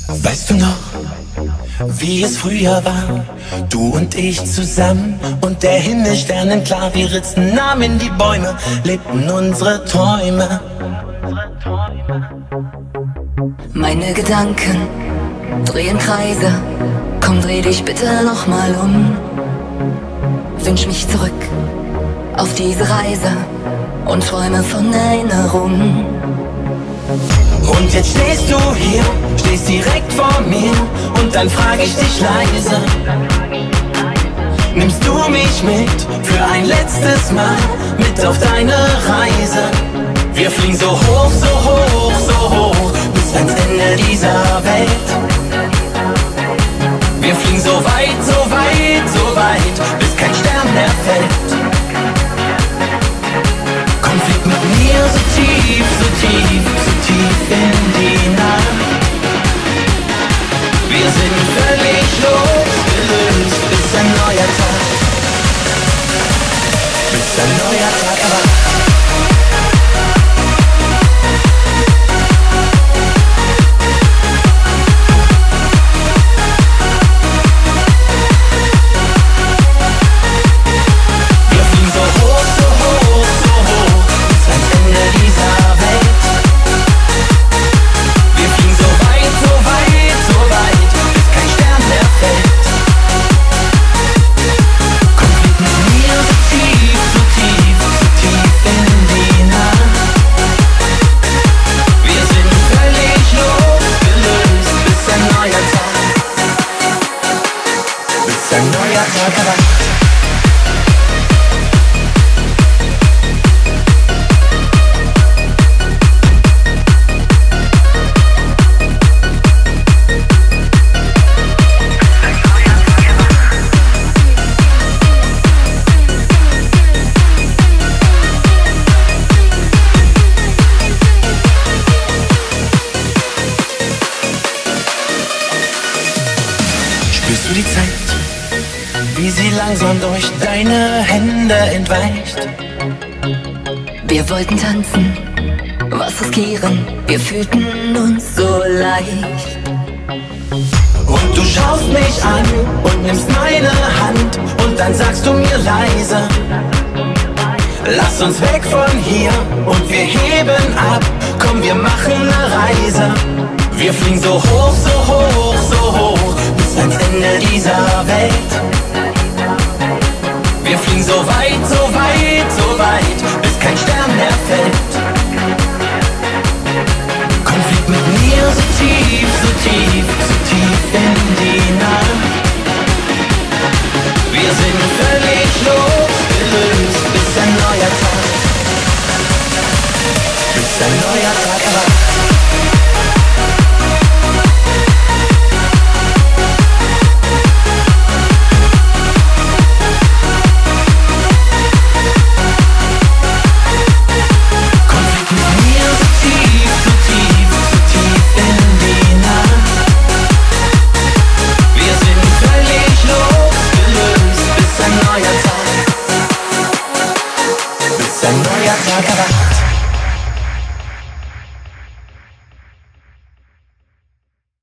Weißt du noch, wie es früher war? Du und ich zusammen und der Himmel sternenklar. Wir ritzten Namen in die Bäume, lebten unsere Träume. Meine Gedanken drehen Kreise. Komm, dreh dich bitte nochmal um. Wünsch mich zurück auf diese Reise und träume von Erinnerungen. Und jetzt stehst du hier, stehst direkt vor mir und dann frag ich dich leise: Nimmst du mich mit für ein letztes Mal mit auf deine Reise? Wir fliegen so hoch, so hoch, so hoch bis ans Ende dieser Welt. Wir fliegen so weit, so weit, so weit, bis kein Stern mehr fällt. Komm, flieg mit mir so tief, so tief, so tief in die Nacht. Wir sind völlig losgelöst, bis ein neuer Tag, bis ein neuer Tag erwacht. Spürst du die Zeit, wie sie langsam durch deine Hände entweicht? Wir wollten tanzen, was riskieren, wir fühlten uns so leicht. Und du schaust mich an und nimmst meine Hand und dann sagst du mir leise: Lass uns weg von hier und wir heben ab. Komm, wir machen eine Reise. Wir fliegen so hoch, so hoch, so hoch bis ans Ende dieser Welt. Wir fliegen so weit, so weit, so weit, bis kein Stern mehr fällt. Komm, flieg mit mir so tief, so tief, so tief in die Nacht. Wir sind völlig losgelöst, bis ein neuer Tag, bis ein neuer Tag erwacht.